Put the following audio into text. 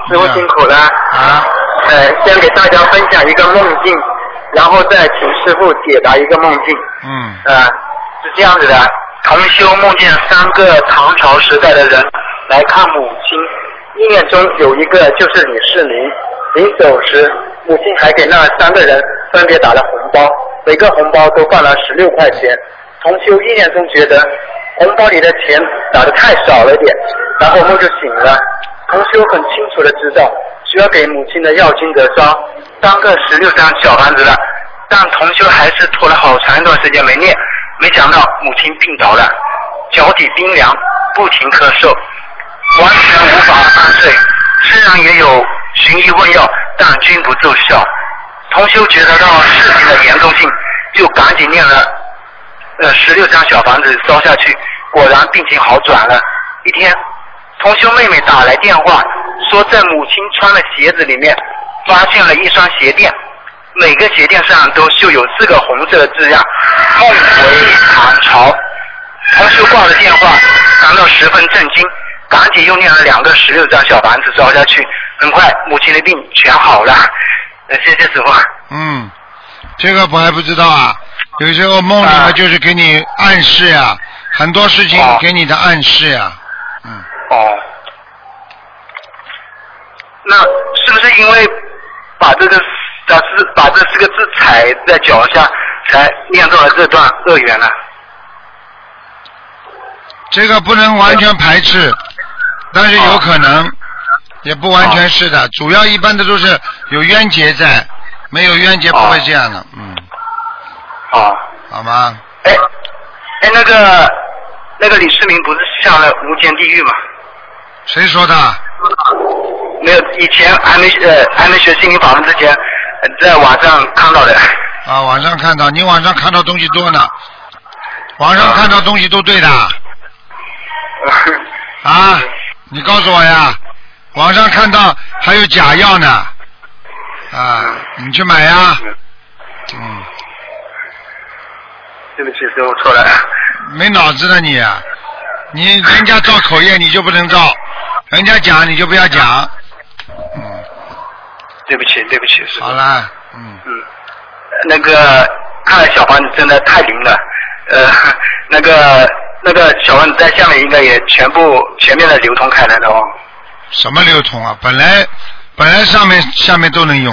师傅辛苦了。 啊。 先给大家分享一个梦境，然后再请师傅解答一个梦境。是这样子的，同修梦见3个唐朝时代的人来看母亲，意念中有一个就是李世民，临走时母亲还给那3个人分别打了红包，每个红包都放了16块钱。同修意念中觉得红包里的钱打得太少了点，然后梦就醒了。同修很清楚的知道需要给母亲的要经者烧3个16张小房子了，但同修还是拖了好长一段时间没念，没想到母亲病倒了，脚底冰凉，不停咳嗽，完全无法安睡，虽然也有寻医问药，但均不奏效。同修觉得到事情的严重性，就赶紧念了16张小房子烧下去，果然病情好转了。一天，同修妹妹打来电话，说在母亲穿的鞋子里面发现了一双鞋垫，每个鞋垫上都绣有4个红色的字样，梦回唐朝。同修挂了电话，感到十分震惊，赶紧又念了2个16张小房子烧下去，很快母亲的病全好了。谢谢师傅。 这个我还不知道啊，有时候梦里面就是给你暗示呀，很多事情给你的暗示呀。 那是不是因为把这4个字踩在脚下，才念到了这段恶缘呢？ 这个不能完全排斥，但是有可能，也不完全是的。主要一般的都是有冤结在，没有冤结不会这样的。好吗？ 那个李世民不是下了无间地狱吗？ 谁说的？ 没有，以前还没学心灵法门之前，在网上看到的。 网上看到，你网上看到东西多呢，网上看到东西都对的。你告诉我呀，网上看到还有假药呢。你去买呀。 对不起，师傅错了。 没脑子的你人家造口业你就不能造，人家讲你就不要讲。 对不起，师傅。 好了。 那个看来小房子真的太灵了。那个小房子在下面应该也全面的流通开来了哦。 什么流通啊？本来下面都能用。